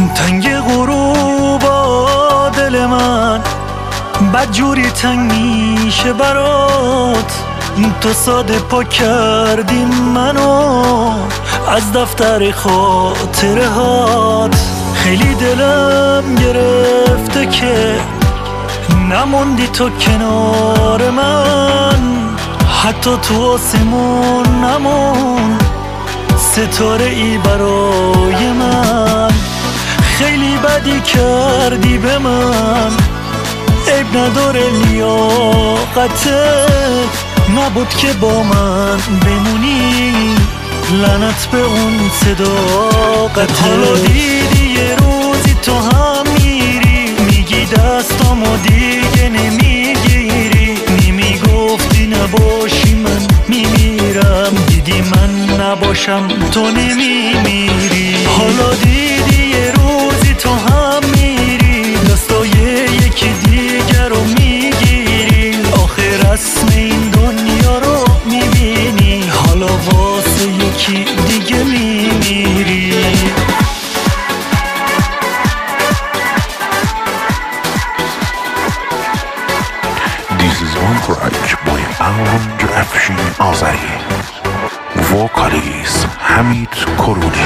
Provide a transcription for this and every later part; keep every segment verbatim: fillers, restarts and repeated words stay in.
تنگ غروبا دل من بدجوری تنگ میشه برات. تو ساده پا کردی منو از دفتر خاطره هات. خیلی دلم گرفته که نموندی تو کنار من، حتی تو آسمون نمون ستاره ای برای من. خیلی بدی کردی به من، عیب نداره لیاقتت نبود که با من بمونی، لعنت به اون صداقتت. حالا دیدی یه روزی تو هم میری میگی دستامو دیگه نمیگیری، نمیگفتی نباشی من میمیرم، دیدی من نباشم تو نمیمیری. حالا دیدی یه روزی تو هم میری دستای یکی دیگر رو میگیری، آخر رسم این دنیا رو میبینی، حالا واسه یکی دیگه میمیری. This is one track by Alan Afshin Azari. Vocalist Hamid Koruni.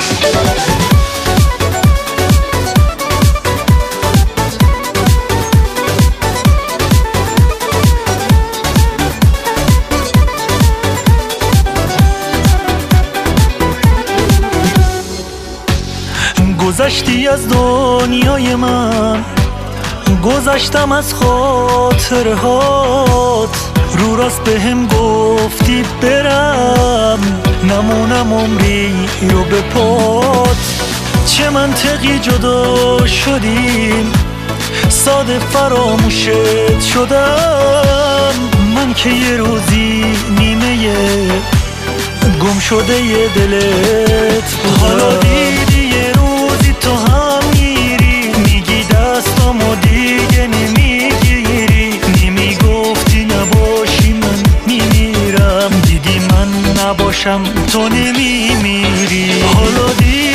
گذشتی از دنیای من، گذشتم از خاطره هات، رو راست به هم گفتی برم نمونم عمری رو به پات. چه منطقی جدا شدیم ساده فراموشت شدم، من که یه روزی نیمه گم شده یه دلت بودم. حالا دیدی یه روزی تو هم میری میگی دستامو دیگه نمیگیری، نمیگفتی نباشی من میمیرم، دیدی من نباشم تو نمیمیری. حالا دیدی